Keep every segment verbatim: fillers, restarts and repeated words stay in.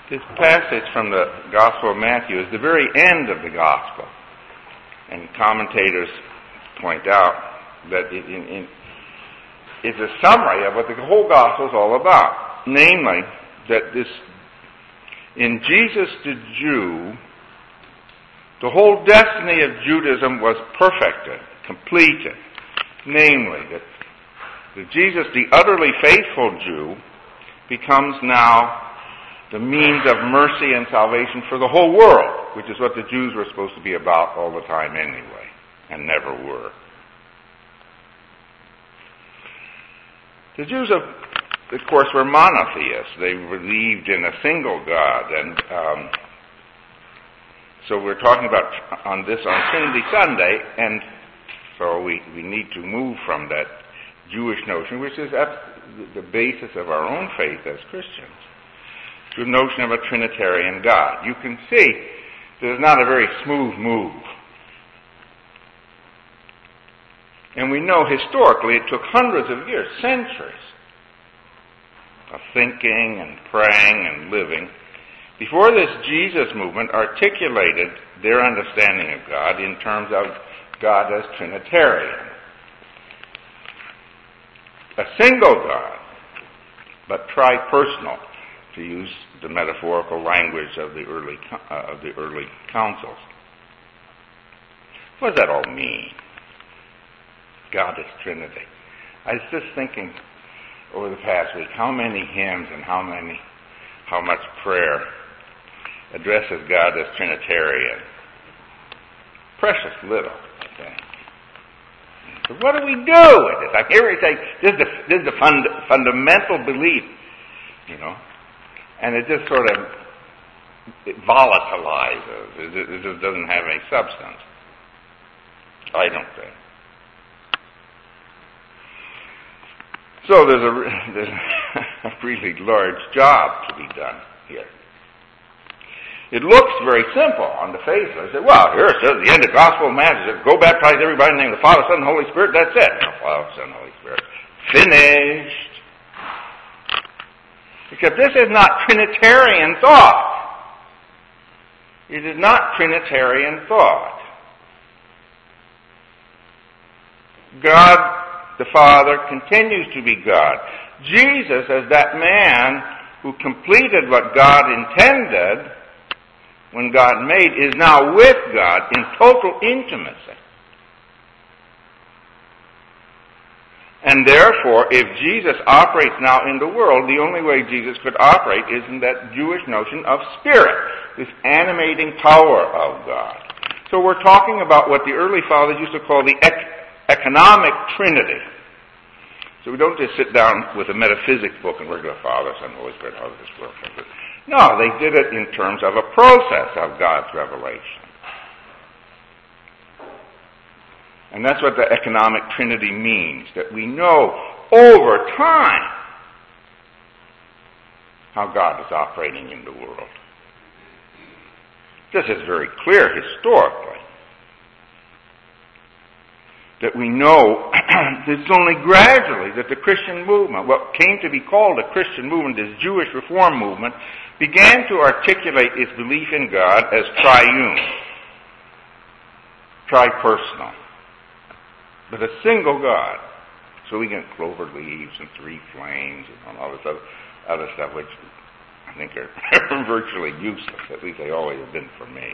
This passage from the Gospel of Matthew is the very end of the Gospel. And commentators point out that it in, in, it's a summary of what the whole Gospel is all about. Namely, that this, in Jesus the Jew, the whole destiny of Judaism was perfected, completed. Namely, that, that Jesus, the utterly faithful Jew, becomes now the means of mercy and salvation for the whole world, which is what the Jews were supposed to be about all the time anyway, and never were. The Jews, of, of course, were monotheists. They believed in a single God, and um, so we're talking about on this on Trinity Sunday, and so we, we need to move from that Jewish notion, which is at the basis of our own faith as Christians, to the notion of a Trinitarian God. You can see that it's not a very smooth move. And we know historically it took hundreds of years, centuries, of thinking and praying and living before this Jesus movement articulated their understanding of God in terms of God as Trinitarian. A single God, but tri-personal, to use the metaphorical language of the early uh, of the early councils. What does that all mean? God is Trinity. I was just thinking over the past week how many hymns and how many, how much prayer addresses God as Trinitarian. Precious little, I think. So what do we do with it? I hear it say, this is the, this is the fund, fundamental belief, you know, and it just sort of it volatilizes. It, it just doesn't have any substance. I don't think. So there's a, there's a really large job to be done here. It looks very simple on the face of it. I say, well, here it says the end of the Gospel of Matthew. Go baptize everybody in the name of the Father, Son, and Holy Spirit. That's it. No, Father, Son, Holy Spirit. Finished. Because this is not Trinitarian thought. It is not Trinitarian thought. God the Father continues to be God. Jesus, as that man who completed what God intended when God made, is now with God in total intimacy. And therefore, if Jesus operates now in the world, the only way Jesus could operate is in that Jewish notion of spirit, this animating power of God. So we're talking about what the early fathers used to call the ec- economic Trinity. So we don't just sit down with a metaphysics book and we're going to Father, Son, Holy Spirit, how does this work? No, they did it in terms of a process of God's revelation. And that's what the economic Trinity means, that we know over time how God is operating in the world. This is very clear historically. That we know it's only gradually that the Christian movement, what came to be called a Christian movement, this Jewish reform movement, began to articulate its belief in God as triune, tri-personal, but a single God. So we get clover leaves and three flames and all this other, other stuff, which I think are virtually useless. At least they always have been for me.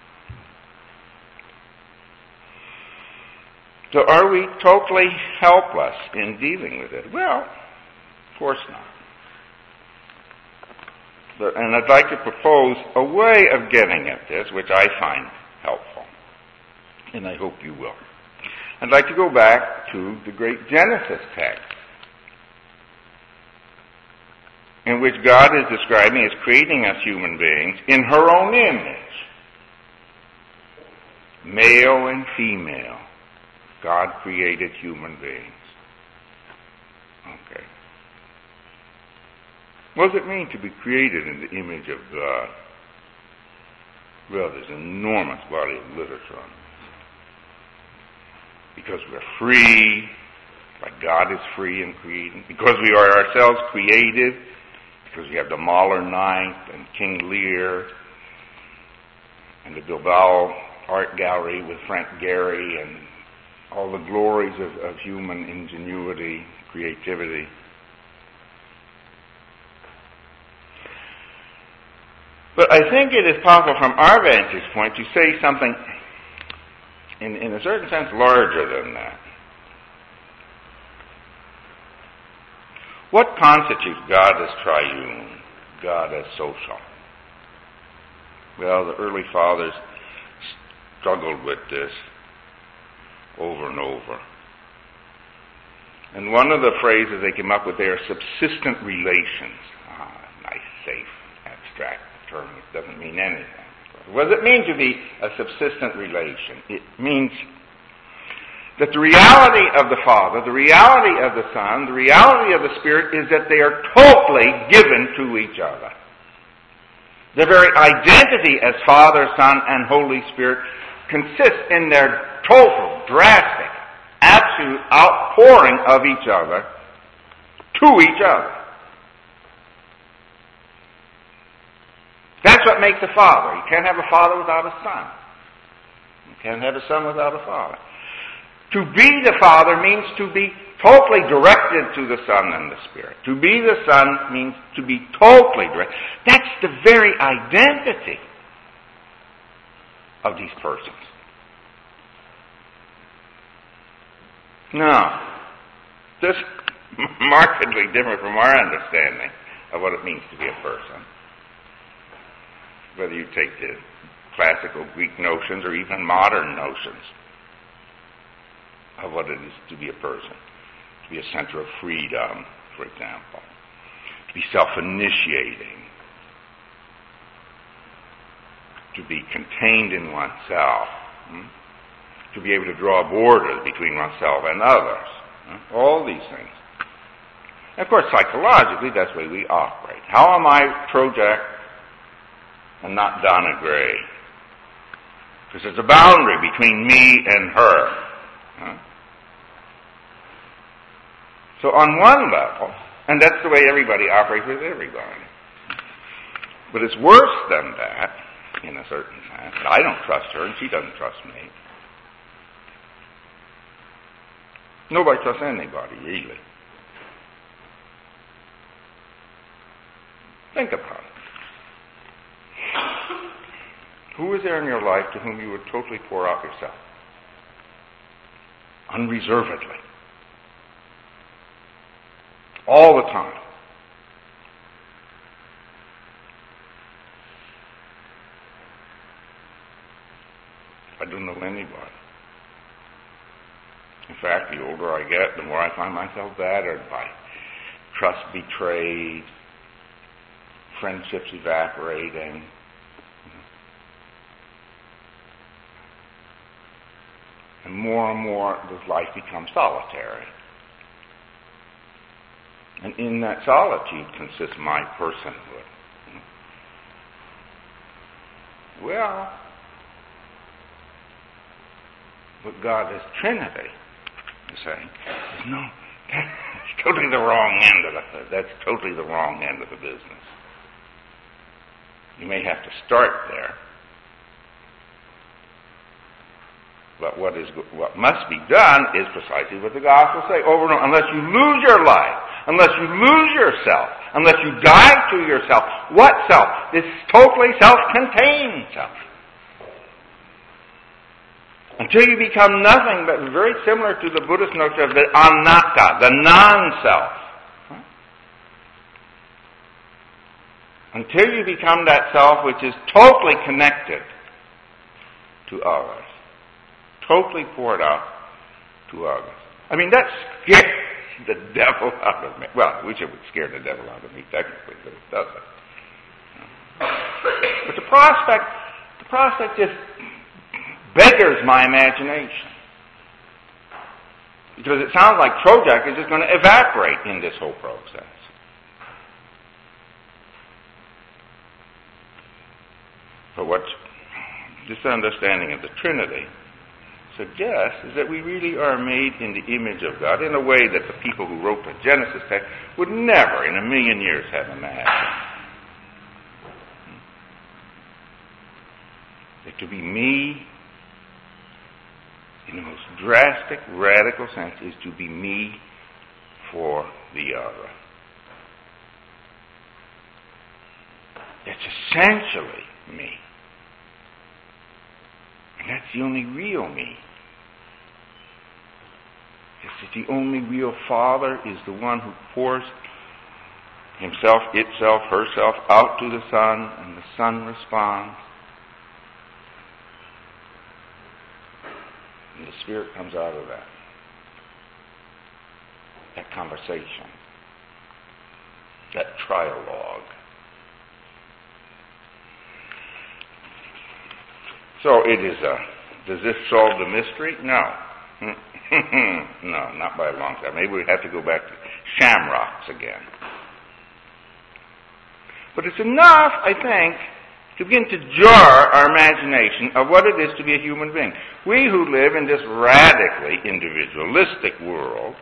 So are we totally helpless in dealing with it? Well, of course not. But, and I'd like to propose a way of getting at this, which I find helpful. And I hope you will. I'd like to go back to the great Genesis text, in which God is describing as creating us human beings in her own image. Male and female. God created human beings. Okay. What does it mean to be created in the image of God? Well, there's an enormous body of literature on this. Because we're free, like God is free in creating. Because we are ourselves created. because you have the Mahler Ninth and King Lear and the Bilbao Art Gallery with Frank Gehry and all the glories of, of human ingenuity, creativity. But I think it is possible from our vantage point to say something in, in a certain sense larger than that. What constitutes God as triune, God as social? Well, the early fathers struggled with this over and over. And one of the phrases they came up with there, subsistent relations. Ah, nice, safe, abstract term. It doesn't mean anything. What does it mean to be a subsistent relation? It means that the reality of the Father, the reality of the Son, the reality of the Spirit is that they are totally given to each other. Their very identity as Father, Son, and Holy Spirit consists in their total, drastic, absolute outpouring of each other to each other. That's what makes a father. You can't have a father without a son. You can't have a son without a father. To be the Father means to be totally directed to the Son and the Spirit. To be the Son means to be totally directed. That's the very identity of these persons. Now, this is markedly different from our understanding of what it means to be a person. Whether you take the classical Greek notions or even modern notions of what it is to be a person. To be a center of freedom, for example. To be self-initiating. To be contained in oneself. Hmm? To be able to draw borders between oneself and others. Hmm? All these things. And of course, psychologically, that's the way we operate. How am I Trojack and not Donna Gray? Because there's a boundary between me and her. Huh? So on one level, and that's the way everybody operates with everybody. But it's worse than that, in a certain sense. I don't trust her, and she doesn't trust me. Nobody trusts anybody, really. Think about it. Who is there in your life to whom you would totally pour out yourself? Unreservedly. All the time. I don't know anybody. In fact, the older I get, the more I find myself battered by trust betrayed, friendships evaporating. And more and more does life become solitary. And in that solitude consists my personhood. Well, what God is Trinity, you say, is no, that's totally the wrong end of the, that's totally the wrong end of the business. You may have to start there. But what is what must be done is precisely what the Gospels say over and over. Unless you lose your life, unless you lose yourself, unless you die to yourself, what self? This totally self-contained self. Until you become nothing but very similar to the Buddhist notion of the anatta, the non-self. Until you become that self which is totally connected to others. Totally poured out to others. I mean, that scares the devil out of me. Well, I wish it would scare the devil out of me technically, but it doesn't. But the prospect, the prospect just beggars my imagination. Because it sounds like Trojack is just going to evaporate in this whole process. But what's this understanding of the Trinity suggests is that we really are made in the image of God in a way that the people who wrote the Genesis text would never in a million years have imagined. That to be me, in the most drastic, radical sense, is to be me for the other. That's essentially me. And that's the only real me. It's that the only real Father is the one who pours himself, itself, herself out to the Son, and the Son responds. And the Spirit comes out of that. That conversation. That trialogue. So it is a, does this solve the mystery? No. No, not by a long shot. Maybe we have to go back to shamrocks again. But it's enough, I think, to begin to jar our imagination of what it is to be a human being. We who live in this radically individualistic world,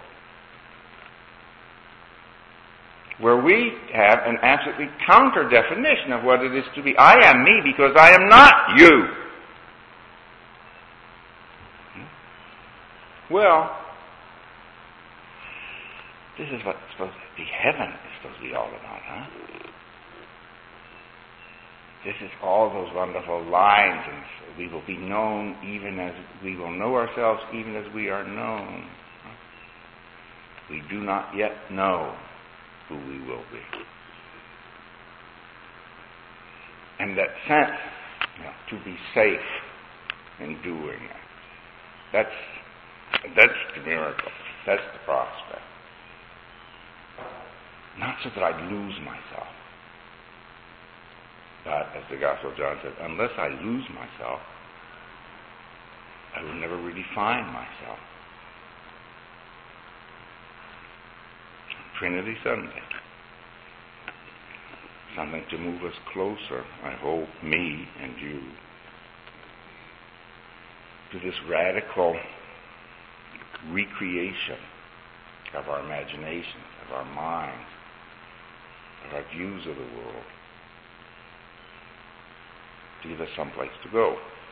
where we have an absolutely counter definition of what it is to be. I am me because I am not you. Well, this is what it's supposed to be. Heaven is supposed to be all about, huh? This is all those wonderful lines, and we will be known even as we will know ourselves, even as we are known. We do not yet know who we will be. And that sense, you know, to be safe in doing that. That's that's the miracle. That's the prospect. Not so that I lose myself. But, as the Gospel of John said, unless I lose myself, I will never really find myself. Trinity Sunday. Something to move us closer, I hope, me and you, to this radical recreation of our imaginations, of our minds, of our views of the world, to give us some place to go.